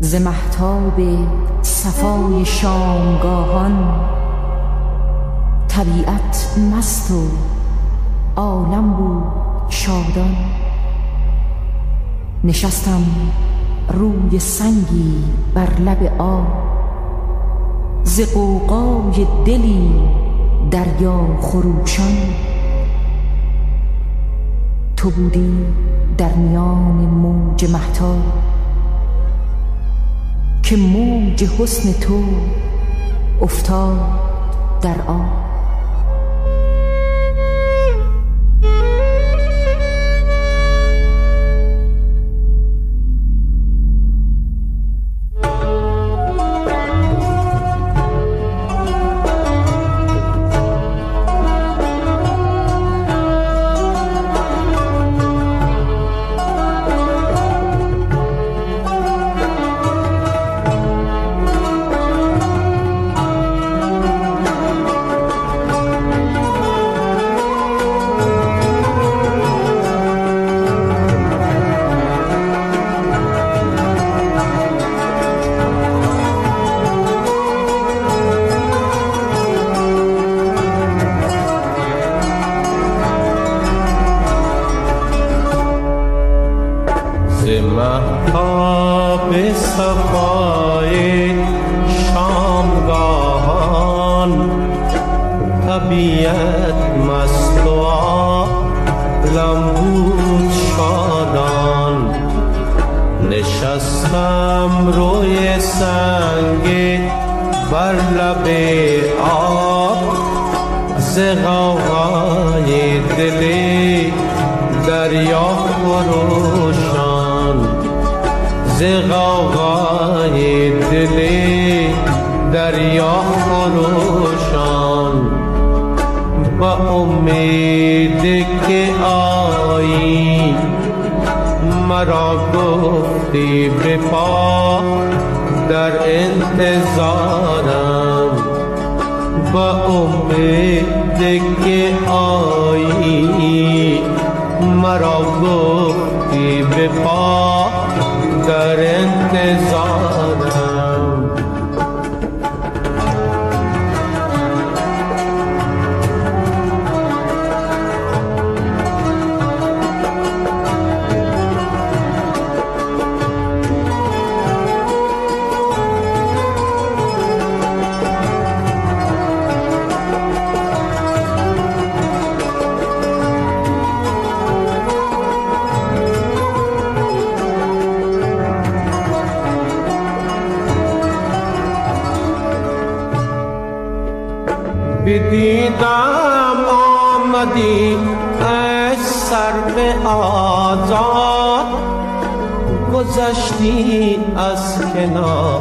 ز مهتاب صفای شامگاهان، طبیعت مست و عالم بود شادان. نشستم روی سنگی بر لب آب، ز غوغای دلی دریا خروشان. تو بودی در میان موج مهتاب، که موج حسن تو افتاد در آب. مهتاب صفای شامگاهان، طبیعت مست و عالم بود شادان. نشستم روی سنگ بر لب آب، ز غوغای دل دریا خروشان. ز غوغای دل دریا خروشان، با امید که آیی مرا گفتی به پا در انتظارم. با امید که آیی مرا گفتی به پا در انتظارم. بدیدم آمدی ای سرو آزاد، گذشتی از کنار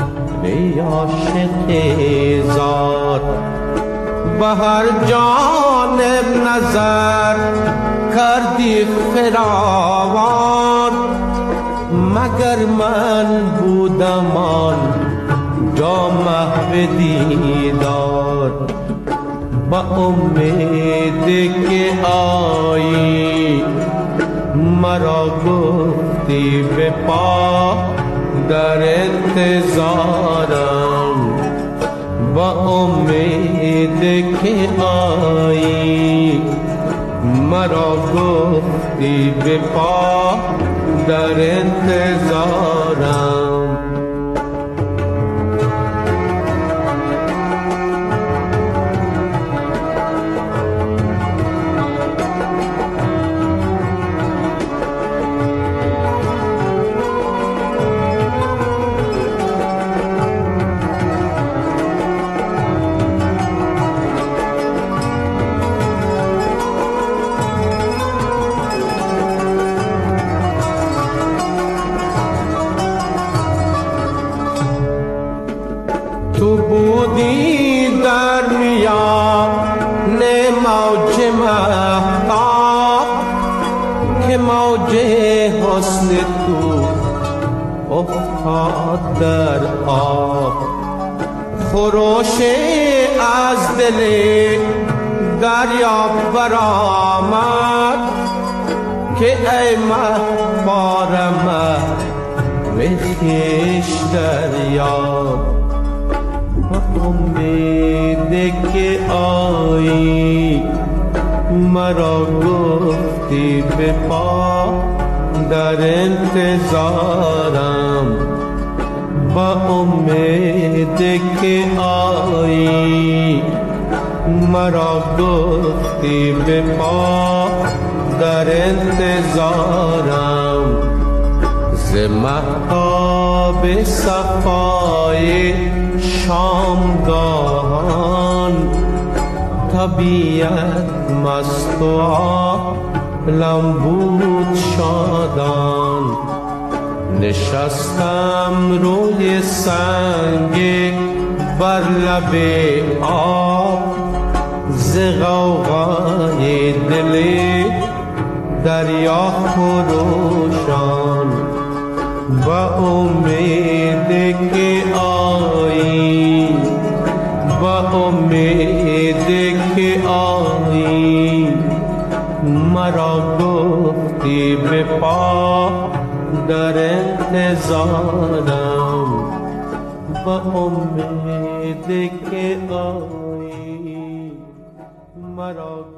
عاشق زار. به هر جانب نظر کردی فراوان، مگر من بودم آن جا محو دیدار. با امید که آیی مرا گفتی به پا در انتظارم. با امید که آیی مرا گفتی به پا در انتظارم. تو بودی در میان موج مهتاب، که موج حسن تو افتاد در آب. خروش از دل دریا برآمد، که ای مه بار مه خویش دریاب با امید که آیی مرا گفتی به پا در انتظارم با امید که آیی مرا گفتی به پا در انتظارم ز مهتاب صفای شامگاهان طبیعت مست و عالم بود شادان نشستم روی سنگ بر لب آب ز غوغای دل دریا خروشان با امید که آیی با امید که آیی مرا گفتی به پا در انتظارم با امید که آیی مرا